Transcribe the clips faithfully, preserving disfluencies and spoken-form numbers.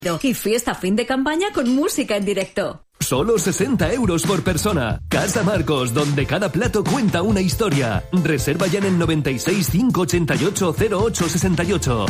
Y fiesta fin de campaña con música en directo. Solo sesenta euros por persona. Casa Marcos, donde cada plato cuenta una historia. Reserva ya en el noventa y seis, cinco ochenta y ocho, cero ocho sesenta y ocho.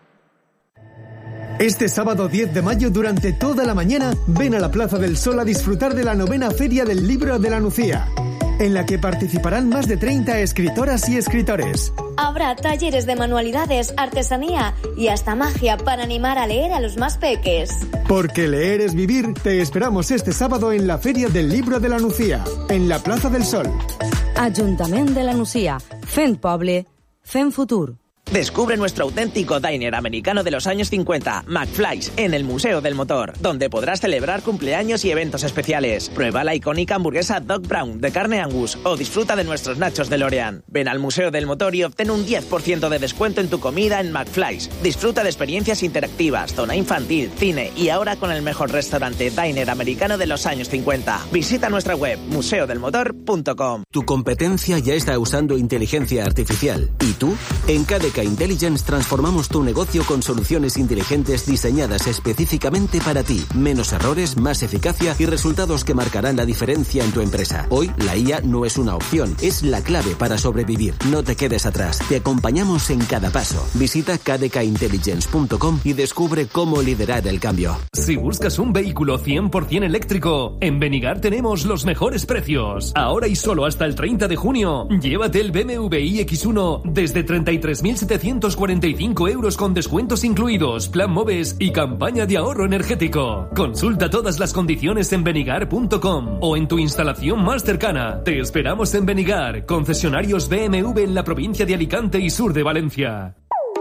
Este sábado diez de mayo, durante toda la mañana, ven a la Plaza del Sol a disfrutar de la novena Feria del Libro de la Nucía, en la que participarán más de treinta escritoras y escritores. Habrá talleres de manualidades, artesanía y hasta magia para animar a leer a los más peques. Porque leer es vivir, te esperamos este sábado en la Feria del Libro de la Nucía, en la Plaza del Sol. Ajuntament de la Nucía, fent poble, fent futur. Descubre nuestro auténtico diner americano de los años cincuenta, McFly's, en el Museo del Motor, donde podrás celebrar cumpleaños y eventos especiales. Prueba la icónica hamburguesa Doc Brown de carne Angus o disfruta de nuestros nachos DeLorean. Ven al Museo del Motor y obtén un diez por ciento de descuento en tu comida en McFly's. Disfruta de experiencias interactivas, zona infantil, cine y ahora con el mejor restaurante diner americano de los años cincuenta. Visita nuestra web museo del motor punto com. Tu competencia ya está usando inteligencia artificial. ¿Y tú? En K D K Intelligence transformamos tu negocio con soluciones inteligentes diseñadas específicamente para ti. Menos errores, más eficacia y resultados que marcarán la diferencia en tu empresa. Hoy, la I A no es una opción, es la clave para sobrevivir. No te quedes atrás. Te acompañamos en cada paso. Visita k d k intelligence punto com y descubre cómo liderar el cambio. Si buscas un vehículo cien por ciento eléctrico, en Benigar tenemos los mejores precios. Ahora y solo hasta el treinta de junio, llévate el B M W i X uno desde treinta y tres mil setecientos cuarenta y cinco euros con descuentos incluidos, plan MOVES y campaña de ahorro energético. Consulta todas las condiciones en benigar punto com o en tu instalación más cercana. Te esperamos en Benigar, concesionarios B M W en la provincia de Alicante y sur de Valencia.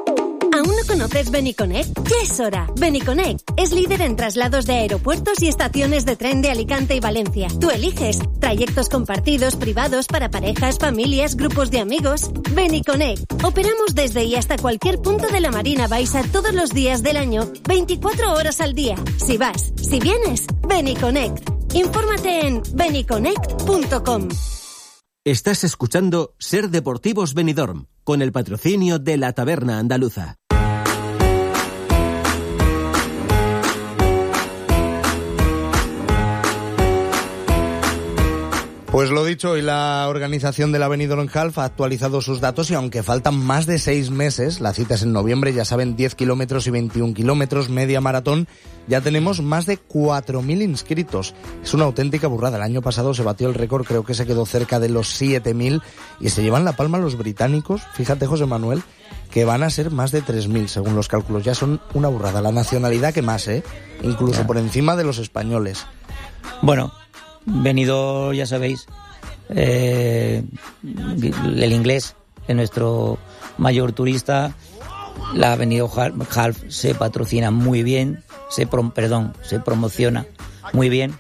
¿Aún no conoces Beniconnect? Ya es hora. Beniconnect es líder en traslados de aeropuertos y estaciones de tren de Alicante y Valencia. Tú eliges trayectos compartidos, privados, para parejas, familias, grupos de amigos. Beniconnect. Operamos desde y hasta cualquier punto de la Marina Baixa todos los días del año, veinticuatro horas al día. Si vas, si vienes, Beniconnect. Infórmate en beniconnect punto com. Estás escuchando Ser Deportivos Benidorm, con el patrocinio de la Taberna Andaluza. Pues lo dicho, hoy la organización de la Benidorm Half ha actualizado sus datos y aunque faltan más de seis meses, la cita es en noviembre, ya saben, diez kilómetros y veintiún kilómetros, media maratón, ya tenemos más de cuatro mil inscritos. Es una auténtica burrada. El año pasado se batió el récord, creo que se quedó cerca de los siete mil y se llevan la palma los británicos, fíjate José Manuel, que van a ser más de tres mil según los cálculos. Ya son una burrada, la nacionalidad que más, ¿eh? Incluso por encima de los españoles. Bueno, Benidorm, ya sabéis, eh, el inglés es nuestro mayor turista. La Benidorm Half se patrocina muy bien, se pro, perdón, se promociona muy bien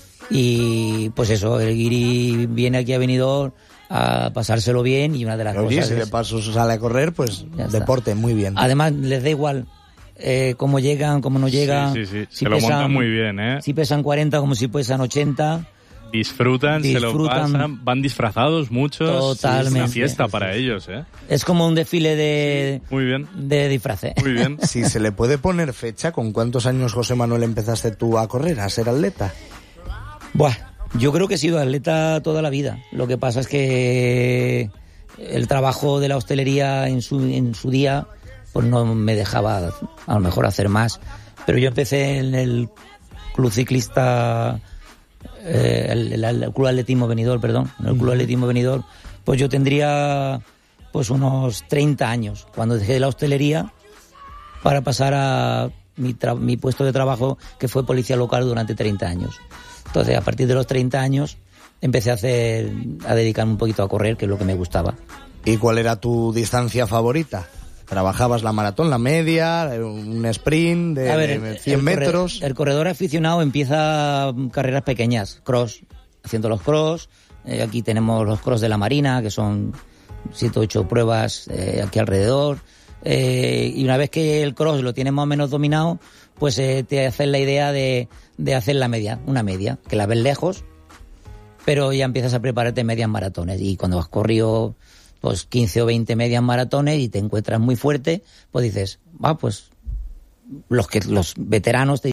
y pues eso, el guiri viene aquí a Benidorm a pasárselo bien y una de las Oye, cosas si es, de paso sale a correr, pues deporte, muy bien. Además les da igual eh, cómo llegan, cómo no llegan. Sí, sí, sí. Si se pesan, lo montan muy bien, ¿eh? Si pesan cuarenta como si pesan ochenta. Disfrutan, Disfrutan, se lo pasan, van disfrazados muchos. Totalmente. Es una fiesta para ellos, ¿eh? Es como un desfile de, muy bien. de disfraces. Muy bien. Si se le puede poner fecha, ¿con cuántos años, José Manuel, empezaste tú a correr, a ser atleta? Buah, yo creo que he sido atleta toda la vida. Lo que pasa es que el trabajo de la hostelería en su, en su día pues no me dejaba a lo mejor hacer más. Pero yo empecé en el club ciclista... Eh, el, el, el Club Atletismo Benidorm, perdón, el Club Atletismo Benidorm, pues yo tendría pues unos treinta años cuando dejé la hostelería para pasar a mi, tra- mi puesto de trabajo, que fue policía local durante treinta años. Entonces, a partir de los treinta años empecé a hacer a dedicarme un poquito a correr, que es lo que me gustaba. ¿Y cuál era tu distancia favorita? ¿Trabajabas la maratón, la media, un sprint de, ver, de cien el metros? Corredor, el corredor aficionado empieza carreras pequeñas, cross, haciendo los cross. Eh, aquí tenemos los cross de la Marina, que son siete o ocho pruebas eh, aquí alrededor. Eh, y una vez que el cross lo tienes más o menos dominado, pues eh, te haces la idea de, de hacer la media, una media, que la ves lejos, pero ya empiezas a prepararte medias maratones. Y cuando has corrido pues quince o veinte medias maratones y te encuentras muy fuerte, pues dices, va, ah, pues los que los veteranos te